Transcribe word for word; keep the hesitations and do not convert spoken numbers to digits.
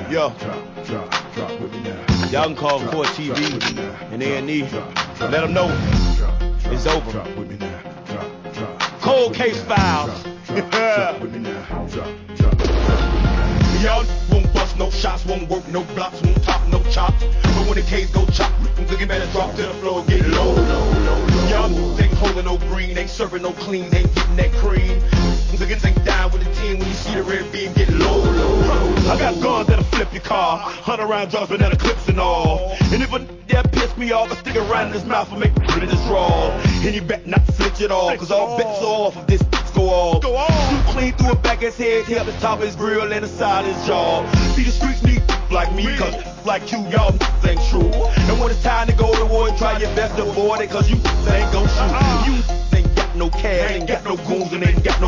now. Yo. Drop, drop, drop with me now. Y'all can call Drop, Court drop T V with me now. and A and E. Drop, drop, Let them know drop, drop, it's over. Drop with me now. Drop, drop. Cold with case me now. files. Drop, drop, drop with me now. Drop, drop, drop with me now. Y'all won't bust no shots, won't work no blocks, won't top no chops. But when the case go chop, looking better drop to the floor, get low, low, low, low. Y'all ain't holding no green, ain't serving no clean, ain't getting that cream. Niggas ain't down with the team when you see the red beam get low, low, low. I got guns that'll flip your car, hunt around drugs, banana clips and all. And if a that piss me off, I stick around in his mouth and make it in his draw. And he bet not to flinch at all, cause all bets are off if this go off. Go on. Shoot clean through the back of his head, tear up the top of his grill and the side of his jaw. See the streets need like me, cause like you, y'all ain't true. And when it's time to go to war, try your best to avoid it, cause you ain't gon' shoot. You ain't got no cash, ain't got no goons, and ain't got no